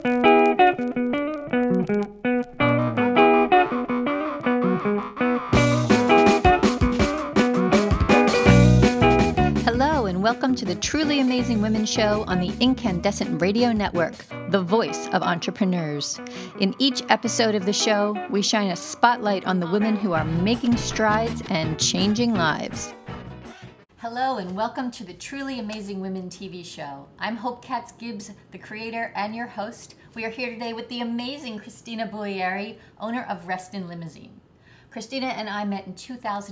Hello, and welcome to the Truly Amazing Women Show on the Incandescent Radio Network, the voice of entrepreneurs. In each episode of the show, we shine a spotlight on the women who are making strides and changing lives. Hello, and welcome to the Truly Amazing Women TV show. I'm Hope Katz-Gibbs, the creator and your host. We are here today with the amazing Christina Boieri, owner of Reston Limousine. Christina and I met in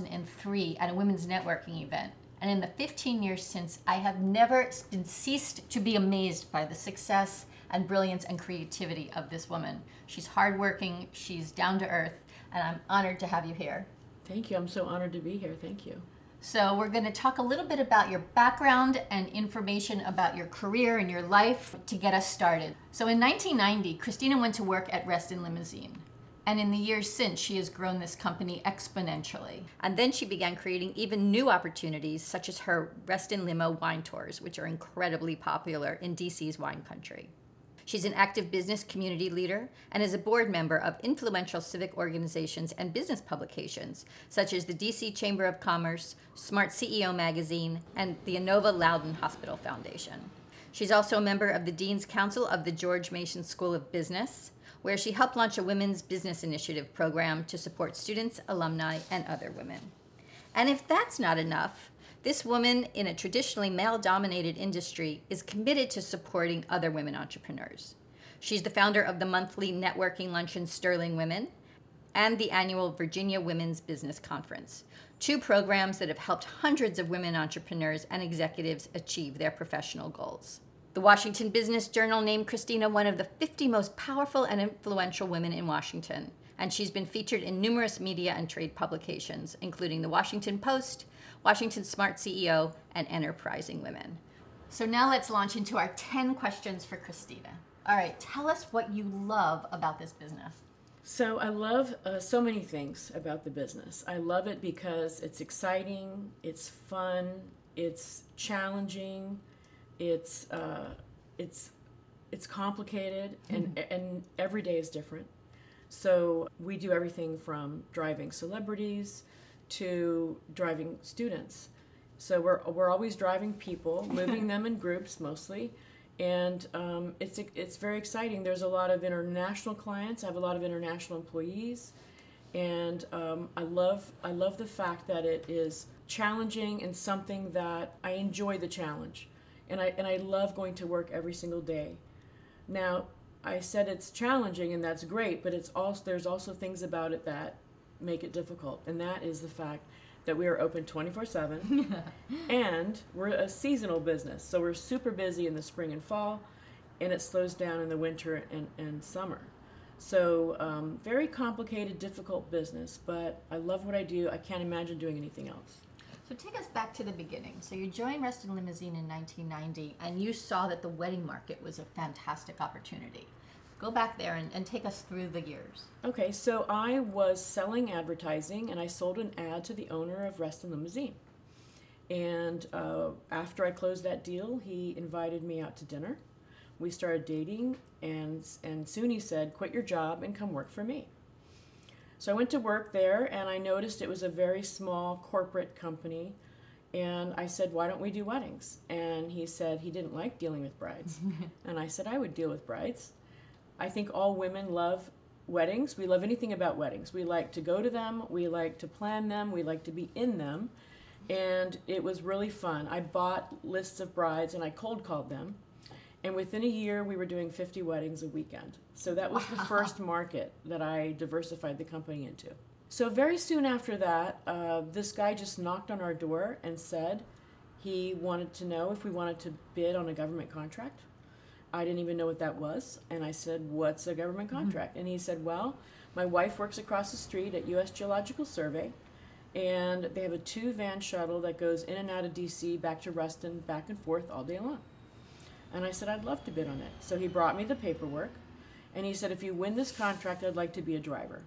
2003 at a women's networking event. And in the 15 years since, I have never ceased to be amazed by the success and brilliance and creativity of this woman. She's hardworking, she's down to earth, and I'm honored to have you here. Thank you. I'm so honored to be here. Thank you. So we're going to talk a little bit about your background and information about your career and your life to get us started. So in 1990, Christina went to work at Reston Limousine. And in the years since, she has grown this company exponentially. And then she began creating even new opportunities, such as her Reston Limo wine tours, which are incredibly popular in DC's wine country. She's an active business community leader and is a board member of influential civic organizations and business publications, such as the DC Chamber of Commerce, Smart CEO Magazine, and the Inova Loudon Hospital Foundation. She's also a member of the Dean's Council of the George Mason School of Business, where she helped launch a women's business initiative program to support students, alumni, and other women. And if that's not enough, this woman in a traditionally male-dominated industry is committed to supporting other women entrepreneurs. She's the founder of the monthly networking luncheon Sterling Women and the annual Virginia Women's Business Conference, two programs that have helped hundreds of women entrepreneurs and executives achieve their professional goals. The Washington Business Journal named Christina one of the 50 most powerful and influential women in Washington, and she's been featured in numerous media and trade publications, including the Washington Post, Washington Smart CEO, and Enterprising Women. So now let's launch into our 10 questions for Christina. All right, tell us what you love about this business. So I love so many things about the business. I love it because it's exciting, it's fun, it's challenging, it's complicated, and every day is different. So we do everything from driving celebrities to driving students. So we're always driving people, moving them in groups mostly, and it's very exciting. There's a lot of international clients. I have a lot of international employees, and I love the fact that it is challenging and something that I enjoy the challenge. And I love going to work every single day. Now, I said it's challenging, and that's great, but there's also things about it that make it difficult, and that is the fact that we are open 24/7, and we're a seasonal business, so we're super busy in the spring and fall, and it slows down in the winter and summer. So very complicated, difficult business, but I love what I do. I can't imagine doing anything else. So take us back to the beginning. So you joined Reston Limousine in 1990, and you saw that the wedding market was a fantastic opportunity. Go back there and take us through the years. Okay, so I was selling advertising, and I sold an ad to the owner of Reston Limousine. And after I closed that deal, he invited me out to dinner. We started dating, and soon he said, "Quit your job and come work for me." So I went to work there, and I noticed it was a very small corporate company, and I said, "Why don't we do weddings?" And he said he didn't like dealing with brides. And I said, "I would deal with brides." I think all women love weddings. We love anything about weddings. We like to go to them, we like to plan them, we like to be in them, and it was really fun. I bought lists of brides, and I cold called them. And within a year, we were doing 50 weddings a weekend. So that was the first market that I diversified the company into. So very soon after that, this guy just knocked on our door and said he wanted to know if we wanted to bid on a government contract. I didn't even know what that was. And I said, "What's a government contract?" And he said, "Well, my wife works across the street at U.S. Geological Survey, and they have a 2-van shuttle that goes in and out of DC, back to Reston, back and forth all day long." And I said, "I'd love to bid on it." So he brought me the paperwork, and he said, "If you win this contract, I'd like to be a driver."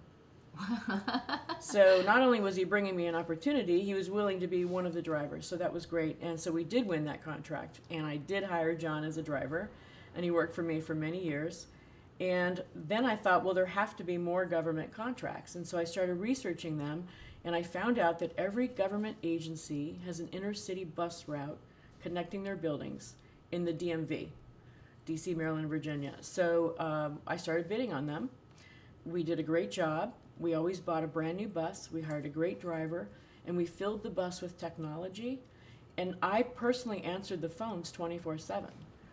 So not only was he bringing me an opportunity, he was willing to be one of the drivers. So that was great. And so we did win that contract, and I did hire John as a driver, and he worked for me for many years. And then I thought, well, there have to be more government contracts. And so I started researching them, and I found out that every government agency has an inner city bus route connecting their buildings in the DMV, DC, Maryland, Virginia. So I started bidding on them. We did a great job. We always bought a brand new bus. We hired a great driver, and we filled the bus with technology. And I personally answered the phones 24/7.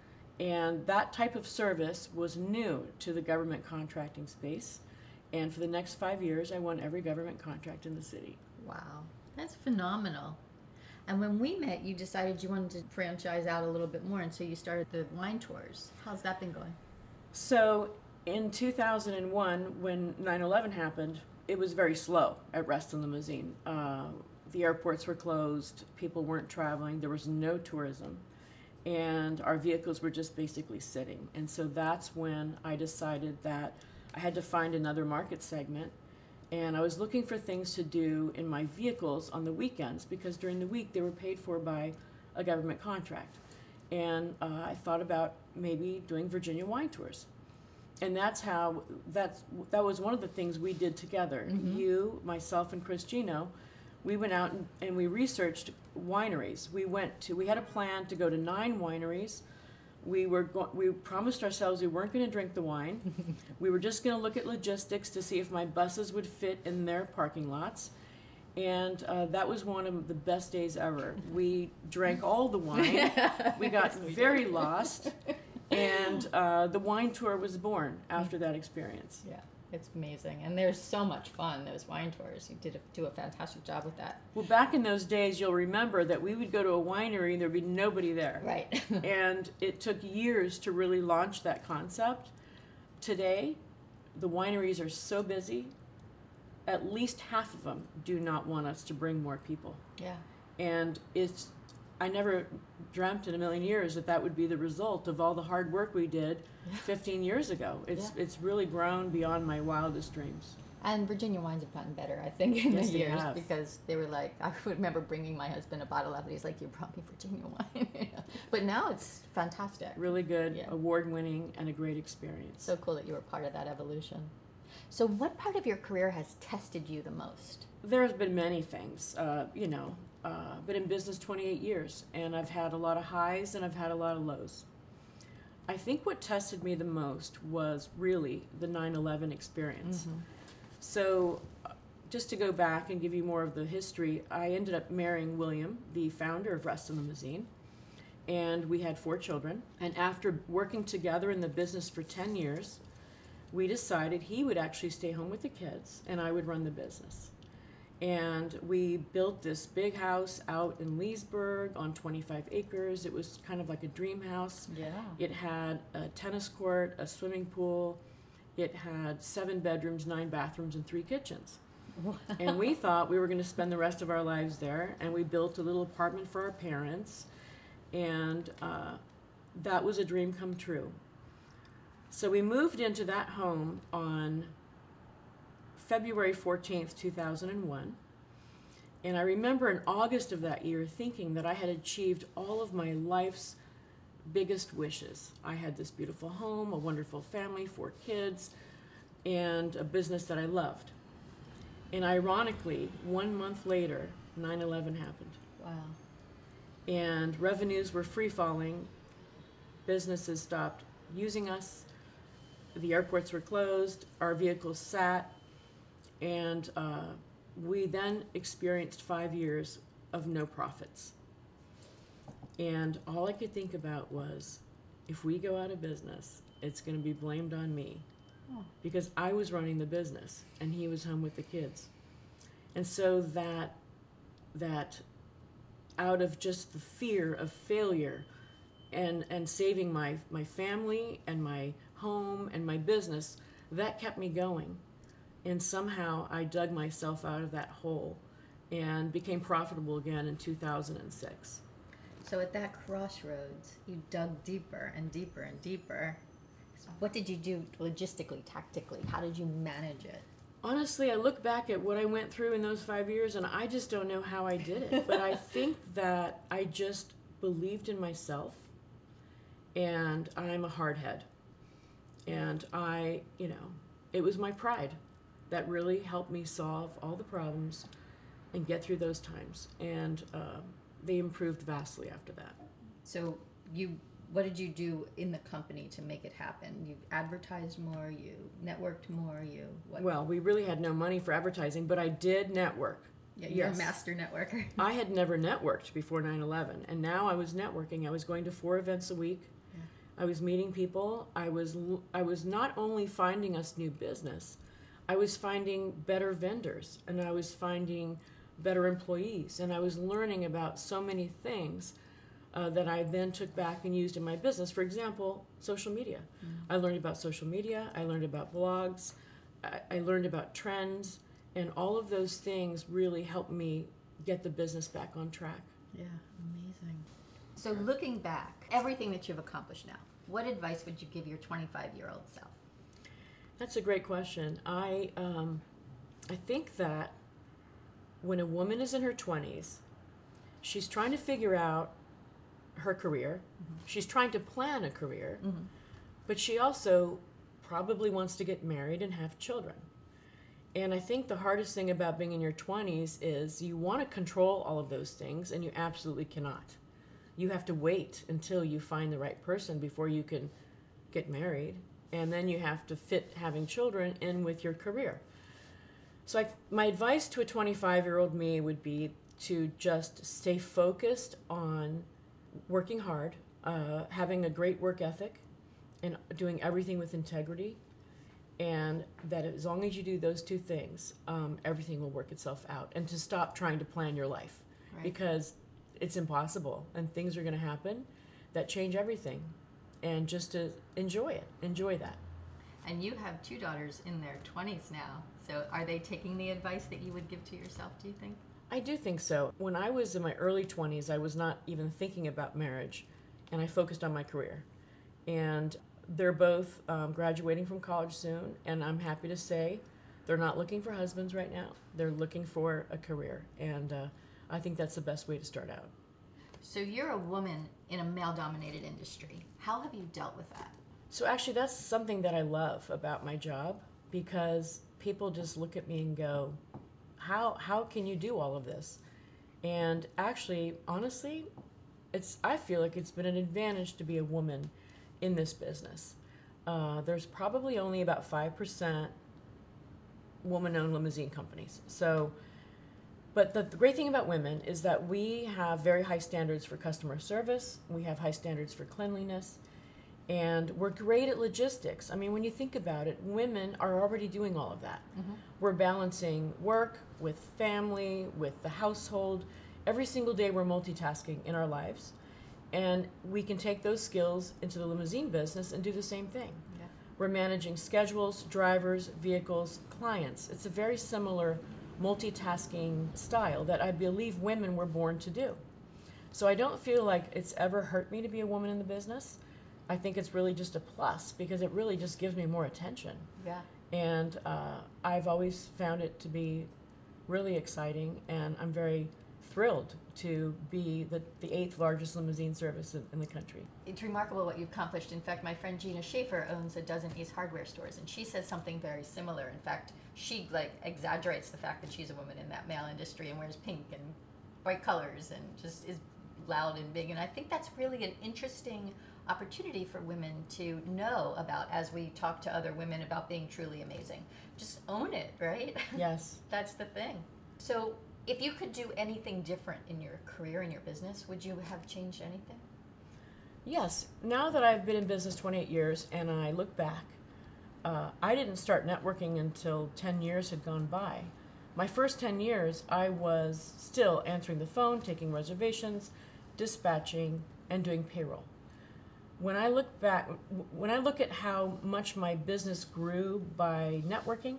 And that type of service was new to the government contracting space. And for the next 5 years, I won every government contract in the city. Wow, that's phenomenal. And when we met, you decided you wanted to franchise out a little bit more, and so you started the wine tours. How's that been going? So in 2001, when 9/11 happened, it was very slow at Reston Limousine. The airports were closed, people weren't traveling, there was no tourism, and our vehicles were just basically sitting. And so that's when I decided that I had to find another market segment, and I was looking for things to do in my vehicles on the weekends, because during the week they were paid for by a government contract. And I thought about maybe doing Virginia wine tours. And that was one of the things we did together. Mm-hmm. You, myself, and Chris Gino, we went out and we researched wineries. We had a plan to go to 9 wineries. We promised ourselves we weren't going to drink the wine. We were just going to look at logistics to see if my buses would fit in their parking lots. And that was one of the best days ever. We drank all the wine. We got very lost. And the wine tour was born after that experience. Yeah, it's amazing. And they're so much fun, those wine tours. You do a fantastic job with that. Well, back in those days, you'll remember that we would go to a winery and there'd be nobody there. Right. And it took years to really launch that concept. Today, the wineries are so busy, at least half of them do not want us to bring more people. Yeah. And I never dreamt in a million years that would be the result of all the hard work we did 15 years ago. It's really grown beyond my wildest dreams. And Virginia wines have gotten better, I think, in Yes, the they years, have. because they were like, I remember bringing my husband a bottle of it. He's like, you brought me Virginia wine. But now it's fantastic. Really good, Yeah. award-winning, and a great experience. So cool that you were part of that evolution. So what part of your career has tested you the most? There's been many things. Been in business 28 years, and I've had a lot of highs and I've had a lot of lows. I think what tested me the most was really the 9/11 experience. Mm-hmm. So just to go back and give you more of the history, I ended up marrying William, the founder of Reston Limousine, and we had 4 children. And after working together in the business for 10 years, we decided he would actually stay home with the kids and I would run the business. And we built this big house out in Leesburg on 25 acres. It was kind of like a dream house. Yeah. It had a tennis court, a swimming pool. It had 7 bedrooms, 9 bathrooms, and 3 kitchens. Wow. And we thought we were going to spend the rest of our lives there. And we built a little apartment for our parents. And that was a dream come true. So we moved into that home on February 14th, 2001. And I remember in August of that year thinking that I had achieved all of my life's biggest wishes. I had this beautiful home, a wonderful family, 4 kids, and a business that I loved. And ironically, 1 month later, 9/11 happened. Wow. And revenues were free falling. Businesses stopped using us. The airports were closed. Our vehicles sat. And we then experienced 5 years of no profits. And all I could think about was, if we go out of business, it's going to be blamed on me. Oh. Because I was running the business and he was home with the kids. And so that out of just the fear of failure and saving my family and my home and my business, that kept me going. And somehow I dug myself out of that hole and became profitable again in 2006. So at that crossroads, you dug deeper and deeper and deeper. What did you do logistically, tactically? How did you manage it? Honestly, I look back at what I went through in those 5 years and I just don't know how I did it. But I think that I just believed in myself, and I'm a hardhead. And it was my pride that really helped me solve all the problems and get through those times. And they improved vastly after that. So what did you do in the company to make it happen? You advertised more, you networked more, what? Well, we really had no money for advertising, but I did network. Yeah, you're a master networker. I had never networked before 9/11, and now I was networking. I was going to 4 events a week. Yeah. I was meeting people. I was not only finding us new business, I was finding better vendors, and I was finding better employees, and I was learning about so many things that I then took back and used in my business. For example, social media. I learned about social media. I learned about blogs. I learned about trends. And all of those things really helped me get the business back on track. Yeah, amazing. So looking back, everything that you've accomplished now, what advice would you give your 25-year-old self? That's a great question. I think that when a woman is in her 20s, she's trying to figure out her career. Mm-hmm. She's trying to plan a career, mm-hmm. but she also probably wants to get married and have children. And I think the hardest thing about being in your 20s is you want to control all of those things, and you absolutely cannot. You have to wait until you find the right person before you can get married, and then you have to fit having children in with your career. So my advice to a 25-year-old me would be to just stay focused on working hard, having a great work ethic, and doing everything with integrity. And that as long as you do those two things, everything will work itself out. And to stop trying to plan your life, right. Because it's impossible, and things are going to happen that change everything. And just to enjoy that. And you have 2 daughters in their 20s now. So are they taking the advice that you would give to yourself, do you think? I do think so. When I was in my early 20s, I was not even thinking about marriage, and I focused on my career. And they're both graduating from college soon, and I'm happy to say they're not looking for husbands right now. They're looking for a career, and I think that's the best way to start out. So you're a woman in a male-dominated industry. How have you dealt with that? So actually, that's something that I love about my job, because people just look at me and go, how can you do all of this? And actually, honestly, I feel like it's been an advantage to be a woman in this business. There's probably only about 5% woman-owned limousine companies. But the great thing about women is that we have very high standards for customer service. We have high standards for cleanliness. And we're great at logistics. I mean, when you think about it, women are already doing all of that. Mm-hmm. We're balancing work with family, with the household. Every single day we're multitasking in our lives. And we can take those skills into the limousine business and do the same thing. Yeah. We're managing schedules, drivers, vehicles, clients. It's a very similar multitasking style that I believe women were born to do. So I don't feel like it's ever hurt me to be a woman in the business. I think it's really just a plus, because it really just gives me more attention. Yeah. And I've always found it to be really exciting, and I'm very thrilled to be the 8th largest limousine service in the country. It's remarkable what you've accomplished. In fact, my friend Gina Schaefer owns a dozen Ace Hardware stores, and she says something very similar. In fact, she exaggerates the fact that she's a woman in that male industry and wears pink and bright colors and just is loud and big. And I think that's really an interesting opportunity for women to know about as we talk to other women about being truly amazing. Just own it, right? Yes. That's the thing. So if you could do anything different in your career, in your business, would you have changed anything? Yes. Now that I've been in business 28 years and I look back, I didn't start networking until 10 years had gone by. My first 10 years, I was still answering the phone, taking reservations, dispatching, and doing payroll. When I look at how much my business grew by networking,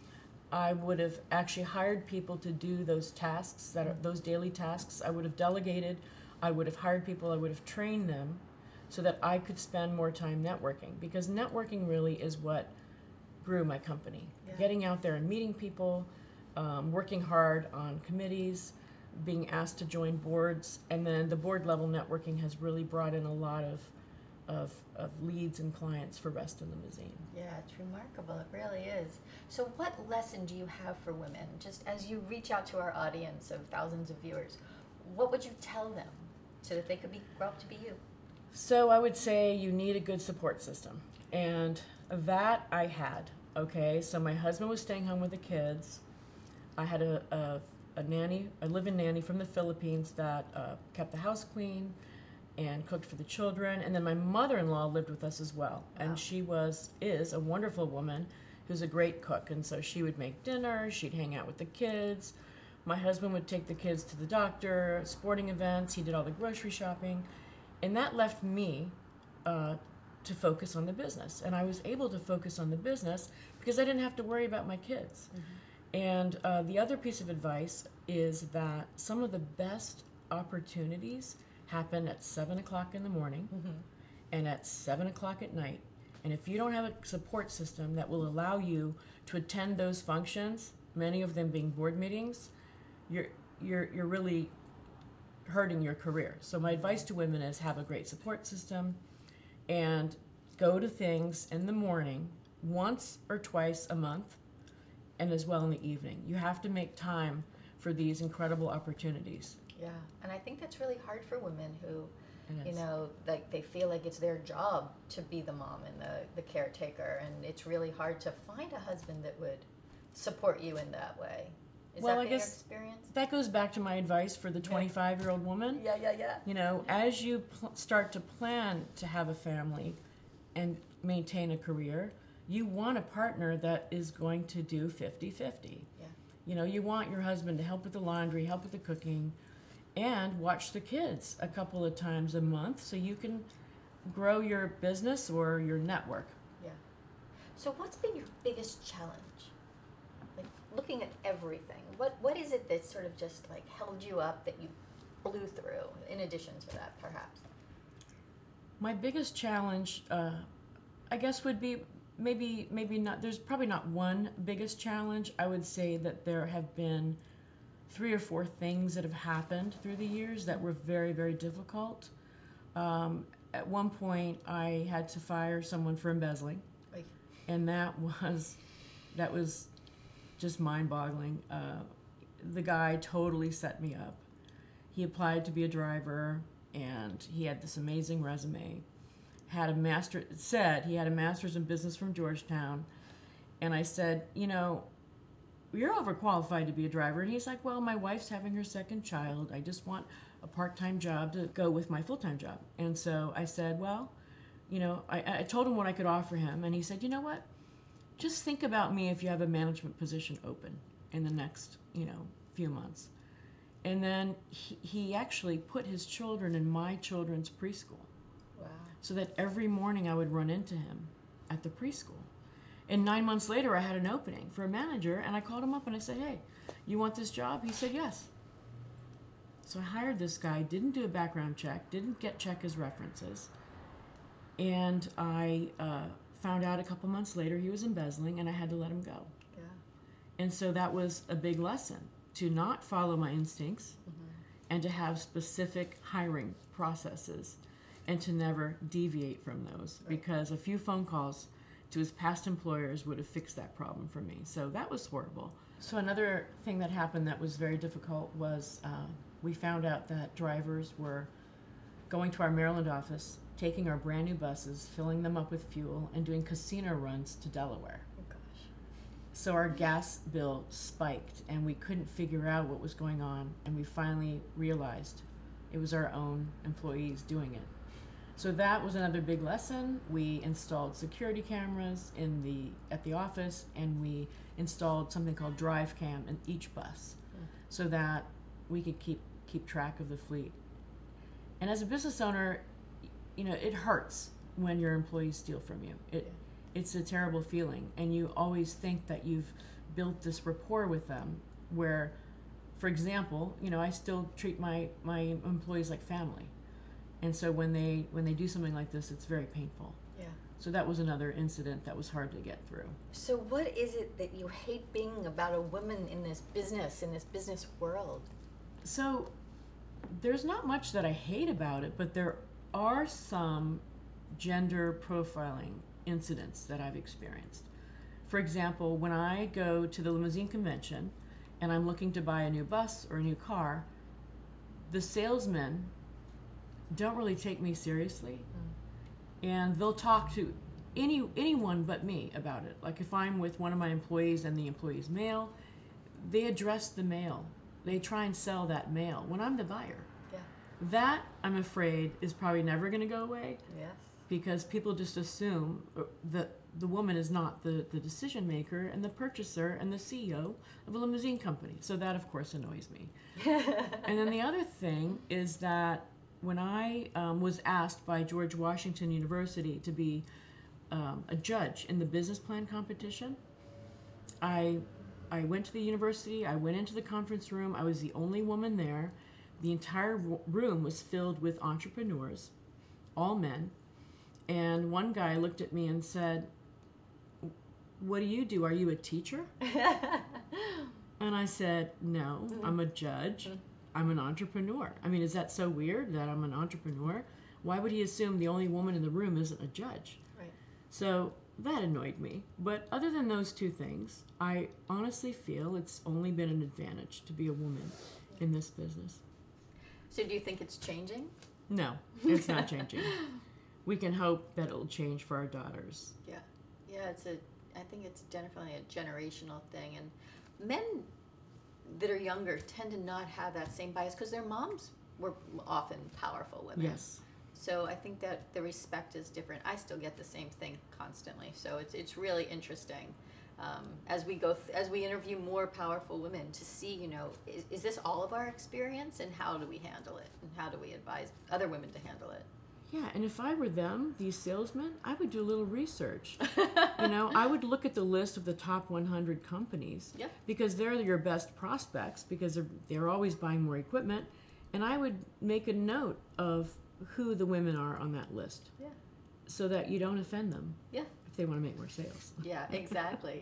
I would have actually hired people to do those tasks, those daily tasks. I would have delegated. I would have hired people. I would have trained them so that I could spend more time networking, because networking really is what grew my company. Yeah. Getting out there and meeting people, working hard on committees, being asked to join boards, and then the board level networking has really brought in a lot of of leads and clients for Reston Limousine. Yeah, it's remarkable. It really is. So what lesson do you have for women? Just as you reach out to our audience of thousands of viewers, what would you tell them so that they could grow up to be you? So I would say you need a good support system. And that I had, okay? So my husband was staying home with the kids. I had a nanny, a live-in nanny from the Philippines that kept the house clean and cooked for the children. And then my mother-in-law lived with us as well. Wow. And she is a wonderful woman who's a great cook. And so she would make dinner, she'd hang out with the kids. My husband would take the kids to the doctor, sporting events, he did all the grocery shopping. And that left me to focus on the business. And I was able to focus on the business because I didn't have to worry about my kids. And the other piece of advice is that some of the best opportunities happen at 7 o'clock in the morning and at 7 o'clock at night. And if you don't have a support system that will allow you to attend those functions, many of them being board meetings, you're really hurting your career. So my advice to women is have a great support system and go to things in the morning once or twice a month and as well in the evening. You have to make time for these incredible opportunities. Yeah, and I think that's really hard for women who, It is. like they feel like it's their job to be the mom and the caretaker, and it's really hard to find a husband that would support you in that way. Is Well, that I been your guess experience? That goes back to my advice for the 25-year-old woman. Yeah. You know, as you start to plan to have a family and maintain a career, you want a partner that is going to do 50-50. Yeah. You know, you want your husband to help with the laundry, help with the cooking, and watch the kids a couple of times a month so you can grow your business or your network. Yeah. So what's been your biggest challenge? Like looking at everything, what is it that sort of just like held you up that you blew through in addition to that perhaps? My biggest challenge, I guess, would be maybe not. There's probably not one biggest challenge. I would say that there have been 3 or 4 things that have happened through the years that were very, very difficult. At one point, I had to fire someone for embezzling, Like, and that was just mind-boggling. The guy totally set me up. He applied to be a driver, and he had this amazing resume. Said he had a master's in business from Georgetown, and I said, you know, you're overqualified to be a driver. And he's like, well, my wife's having her second child. I just want a part-time job to go with my full-time job. And so I said, well, you know, I told him what I could offer him, and he said, you know what? Just think about me if you have a management position open in the next, few months. And then he actually put his children in my children's preschool. wow. So that every morning I would run into him at the preschool. And 9 months later, I had an opening for a manager, and I called him up and I said, hey, you want this job? He said, yes. So I hired this guy, didn't do a background check, didn't check his references. And I found out a couple months later he was embezzling, and I had to let him go. Yeah. And so that was a big lesson, to not follow my instincts and to have specific hiring processes and to never deviate from those, because a few phone calls to his past employers would have fixed that problem for me. So that was horrible. So another thing that happened that was very difficult was we found out that drivers were going to our Maryland office, taking our brand new buses, filling them up with fuel, and doing casino runs to Delaware. Oh gosh. So our gas bill spiked, and we couldn't figure out what was going on, and we finally realized it was our own employees doing it. So that was another big lesson. We installed security cameras at the office, and we installed something called Drive Cam in each bus, so that we could keep track of the fleet. And as a business owner, it hurts when your employees steal from you. It's a terrible feeling, and you always think that you've built this rapport with them where, for example, I still treat my employees like family. And so when they do something like this, it's very painful. Yeah. So that was another incident that was hard to get through. So what is it that you hate being about a woman in this business world? So there's not much that I hate about it, but there are some gender profiling incidents that I've experienced. For example, when I go to the limousine convention and I'm looking to buy a new bus or a new car, the salesmen don't really take me seriously, and they'll talk to anyone but me about it. Like if I'm with one of my employees and the employee's male, they address the male. They try and sell that male when I'm the buyer. Yeah. That, I'm afraid, is probably never going to go away. Yes. Because people just assume that the woman is not the decision maker and the purchaser and the CEO of a limousine company. So that, of course, annoys me. And then the other thing is that when I was asked by George Washington University to be a judge in the business plan competition, I went to the university, I went into the conference room, I was the only woman there. The entire room was filled with entrepreneurs, all men. And one guy looked at me and said, "What do you do? Are you a teacher?" And I said, "No, I'm a judge. I'm an entrepreneur." I mean, is that so weird that I'm an entrepreneur? Why would he assume the only woman in the room isn't a judge? Right. So that annoyed me. But other than those two things, I honestly feel it's only been an advantage to be a woman in this business. So do you think it's changing? No, it's not changing. We can hope that it'll change for our daughters. Yeah. Yeah, I think it's definitely a generational thing. And men that are younger tend to not have that same bias because their moms were often powerful women. Yes. So I think that the respect is different. I still get the same thing constantly. So it's really interesting as we interview more powerful women to see, is this all of our experience, and how do we handle it, and how do we advise other women to handle it? Yeah, and if I were them, these salesmen, I would do a little research. I would look at the list of the top 100 companies. Yep. Because they're your best prospects, because they're always buying more equipment. And I would make a note of who the women are on that list. Yeah. So that you don't offend them. Yeah. If they want to make more sales. Yeah, exactly.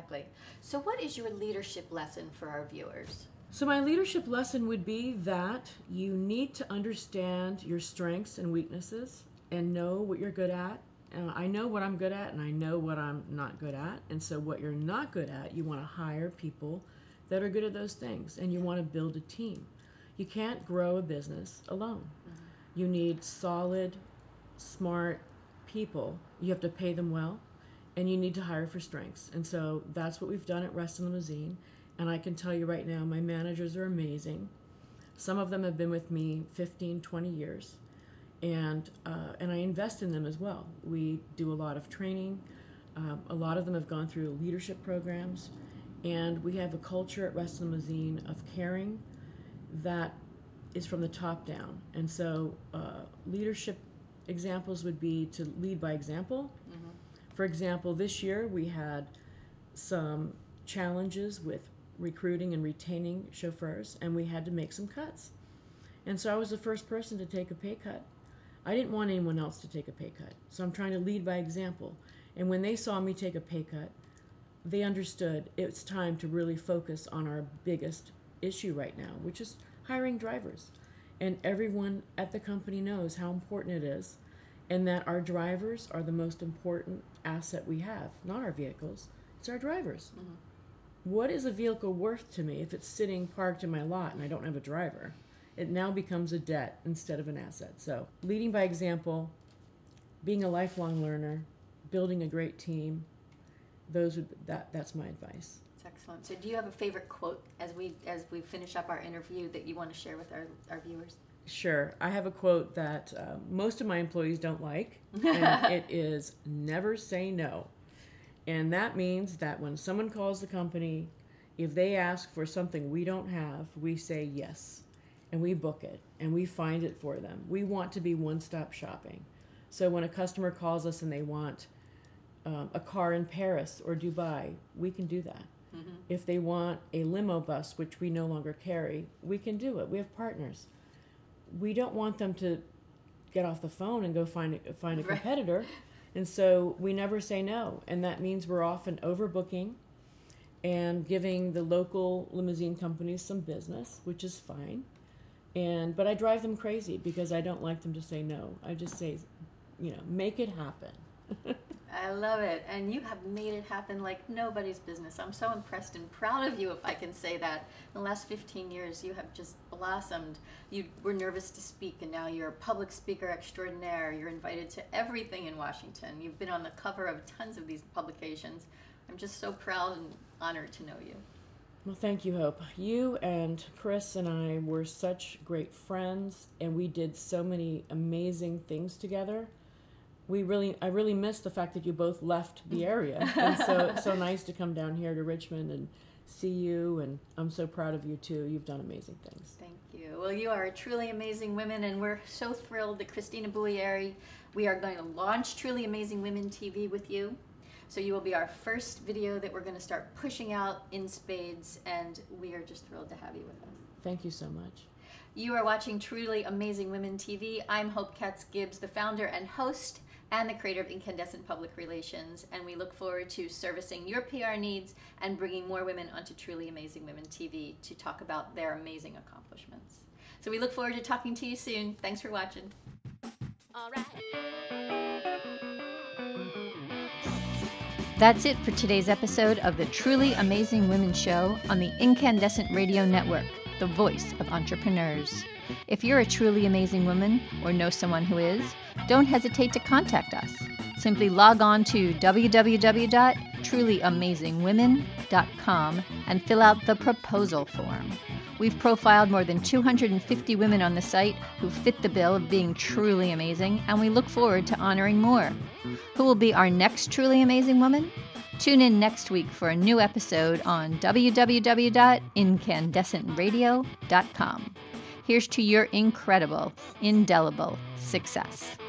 So what is your leadership lesson for our viewers? So my leadership lesson would be that you need to understand your strengths and weaknesses and know what you're good at. I know what I'm good at, and I know what I'm not good at. And so what you're not good at, you want to hire people that are good at those things, and you want to build a team. You can't grow a business alone. Mm-hmm. You need solid, smart people. You have to pay them well, and you need to hire for strengths. And so that's what we've done at Reston Limousine. And I can tell you right now, my managers are amazing. Some of them have been with me 15, 20 years. And I invest in them as well. We do a lot of training. A lot of them have gone through leadership programs. And we have a culture at Reston Limousine of caring that is from the top down. And so leadership examples would be to lead by example. Mm-hmm. For example, this year we had some challenges with recruiting and retaining chauffeurs, and we had to make some cuts. And so I was the first person to take a pay cut. I didn't want anyone else to take a pay cut, so I'm trying to lead by example. And when they saw me take a pay cut, they understood it's time to really focus on our biggest issue right now, which is hiring drivers. And everyone at the company knows how important it is, and that our drivers are the most important asset we have, not our vehicles, it's our drivers. Mm-hmm. What is a vehicle worth to me if it's sitting parked in my lot and I don't have a driver? It now becomes a debt instead of an asset. So leading by example, being a lifelong learner, building a great team, that's my advice. That's excellent. So do you have a favorite quote as we finish up our interview that you want to share with our viewers? Sure. I have a quote that most of my employees don't like, and it is, "Never say no." And that means that when someone calls the company, if they ask for something we don't have, we say yes. And we book it, and we find it for them. We want to be one-stop shopping. So when a customer calls us and they want a car in Paris or Dubai, we can do that. Mm-hmm. If they want a limo bus, which we no longer carry, we can do it. We have partners. We don't want them to get off the phone and go find a competitor. Right. And so we never say no, and that means we're often overbooking and giving the local limousine companies some business, which is fine. But I drive them crazy because I don't like them to say no. I just say, make it happen. I love it. And you have made it happen like nobody's business. I'm so impressed and proud of you, if I can say that. In the last 15 years, you have just blossomed. You were nervous to speak, and now you're a public speaker extraordinaire. You're invited to everything in Washington. You've been on the cover of tons of these publications. I'm just so proud and honored to know you. Well, thank you, Hope. You and Chris and I were such great friends, and we did so many amazing things together. I really miss the fact that you both left the area. And so it's so nice to come down here to Richmond and see you, and I'm so proud of you too. You've done amazing things. Thank you. Well, you are truly amazing women, and we're so thrilled that Christina Boulieri, we are going to launch Truly Amazing Women TV with you. So you will be our first video that we're going to start pushing out in spades, and we are just thrilled to have you with us. Thank you so much. You are watching Truly Amazing Women TV. I'm Hope Katz-Gibbs, the founder and host and the creator of Incandescent Public Relations, and we look forward to servicing your PR needs and bringing more women onto Truly Amazing Women TV to talk about their amazing accomplishments. So we look forward to talking to you soon. Thanks for watching. All right. That's it for today's episode of the Truly Amazing Women Show on the Incandescent Radio Network, the voice of entrepreneurs. If you're a truly amazing woman or know someone who is, don't hesitate to contact us. Simply log on to www.trulyamazingwomen.com and fill out the proposal form. We've profiled more than 250 women on the site who fit the bill of being truly amazing, and we look forward to honoring more. Who will be our next truly amazing woman? Tune in next week for a new episode on www.incandescentradio.com. Here's to your incredible, indelible success.